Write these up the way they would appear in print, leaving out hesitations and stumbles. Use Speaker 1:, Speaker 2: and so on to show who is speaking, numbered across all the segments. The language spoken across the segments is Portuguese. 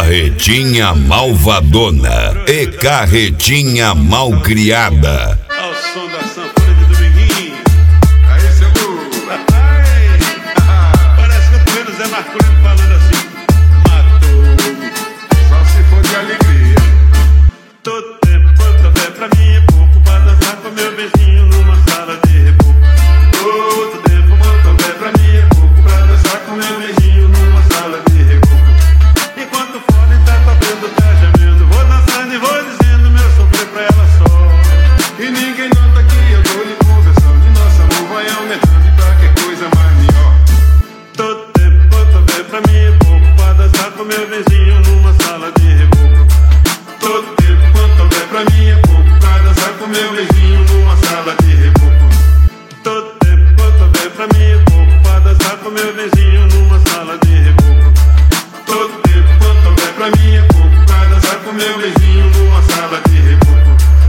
Speaker 1: Carretinha malvadona e carretinha malcriada.
Speaker 2: Ao som da sanfona de Dominguinho.
Speaker 3: Aí, Cebu.
Speaker 2: Parece que eu tô vendo o Zé Marculino falando assim: matou-me.
Speaker 3: Só se for de alegria.
Speaker 2: Todo tempo quanto houver pra mim é pouco pra dançar com meu beijinho numa sala de reboco. Todo tempo quanto houver pra mim é pouco pra dançar com meu beijinho numa sala de reboco. Enquanto o fone tá tocando, tá gemendo, vou dançando e vou dizendo meu sofrer pra ela só.
Speaker 3: E ninguém nota que eu tô lhe conversando. E nosso amor vai aumentando e pra que coisa mais melhor.
Speaker 2: Todo tempo quanto houver pra mim é pouco pra dançar com meu beijinho numa sala de reboco.
Speaker 3: Todo tempo quanto houver pra mim é pouco pra dançar com meu beijinho numa sala de reboco.
Speaker 2: Todo tempo quanto houver pra mim é pouco pra dançar com meu beijinho numa sala de reboco.
Speaker 3: Todo tempo quanto houver pra mim é pouco pra dançar com meu beijinho numa sala de reboco.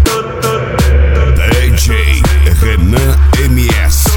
Speaker 1: DJ Renan MS.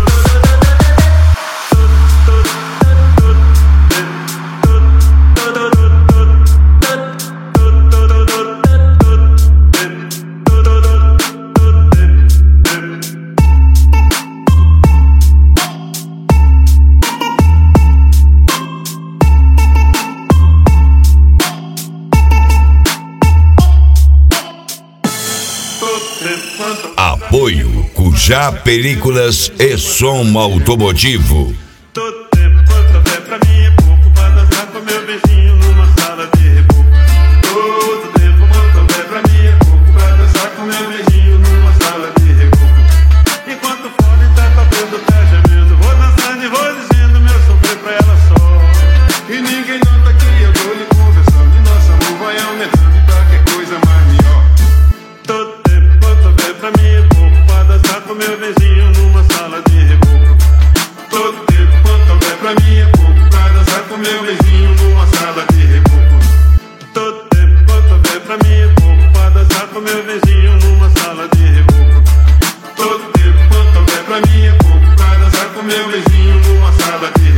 Speaker 1: Apoio Cujá Películas e Som Automotivo.
Speaker 2: Todo tempo quanto houver pra mim é pouco pra dançar com meu beijinho numa sala de reboco.
Speaker 3: Todo tempo quanto houver pra mim é pouco pra dançar com meu beijinho numa sala de reboco.
Speaker 2: Enquanto o fone tá tocando, tá gemendo, vou dançando e vou dizendo meu sofrer pra ela só.
Speaker 3: E ninguém nota que eu tô lhe conversando. E nosso amor vai aumentando e pra que coisa mais melhor.
Speaker 2: Todo tempo quanto houver pra mim é pouco pra dançar com meu beijinho numa sala de reboco.
Speaker 3: Todo tempo quanto houver pra mim é pouco pra dançar com meu beijinho numa sala de reboco.
Speaker 2: Todo tempo quanto houver pra mim é pouco pra dançar com meu beijinho numa sala de reboco.
Speaker 3: Todo tempo quanto houver pra mim é pouco pra dançar com meu beijinho numa sala de reboco.